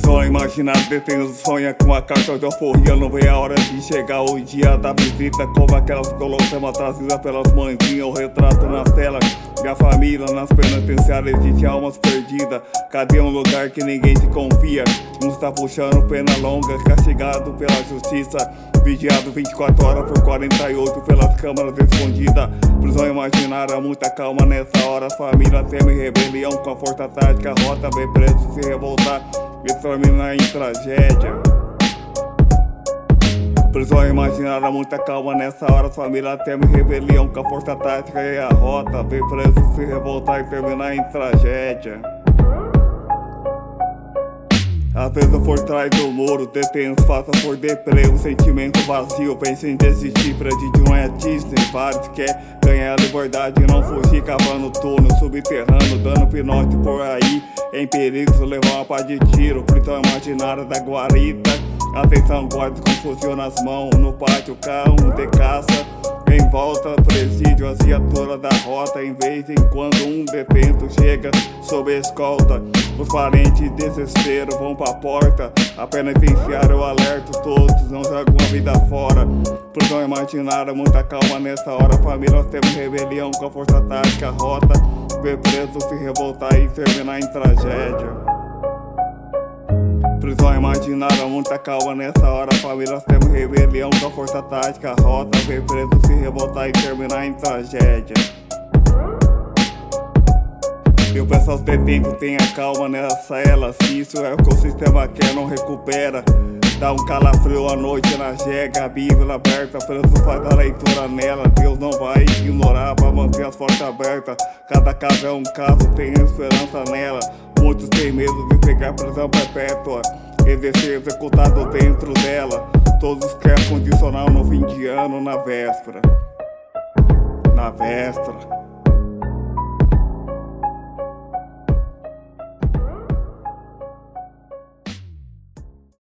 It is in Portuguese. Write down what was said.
Prisão imaginária, detendo sonha com a carta de alforria. Não vê a hora de chegar o dia da visita, como aquelas colocamas trazidas pelas mãezinhas. O retrato nas telas, minha família nas penitenciárias, existe almas perdidas. Cadê um lugar que ninguém te confia? Uns tá puxando pena longa, castigado pela justiça, vigiado 24 horas por 48 pelas câmaras escondidas. Prisão imaginária, muita calma nessa hora. Família teme rebelião com a força tática, rota vê preso se revoltar e terminar em tragédia. Prisão imaginária, muita calma nessa hora. Família teme rebelião com a força tática e a rota vê preso se revoltar e terminar em tragédia. Às vezes por trás do muro, detentos passam por deprê. Um sentimento vazio, pensa em desistir. Presídio não é Disney, vários quer ganhar a liberdade e não fugir. Cavando túnel, subterrâneo, dando pinote por aí. Em perigo, levar uma pá de tiro. Prisão imaginária da guarita. Atenção, guardas com fuzil nas mãos. No pátio, carro de caça. Em volta, presídio, as viaturas da rota. Em vez em quando um detento chega sob escolta, os parentes desespero vão pra porta. A penitenciária eu alerto todos, não jogam a vida fora. Prisão imaginária, muita calma nessa hora. Família teve rebelião com a força tática, rota ver preso se revoltar e terminar em tragédia. Prisão imaginária, muita calma nessa hora. Famílias temos rebelião com a força tática, rota ver preso se revoltar e terminar em tragédia. Eu peço aos detentos, tenha calma nessa cela. Se isso é o que o sistema quer, não recupera. Dá um calafrio à noite na jega, a Bíblia aberta, preso faz a leitura nela. Deus não vai ignorar pra manter as portas abertas. Cada caso é um caso, tem esperança nela. Muitos têm medo de pegar prisão perpétua e de ser executado dentro dela. Todos querem condicional no fim de ano, na véspera.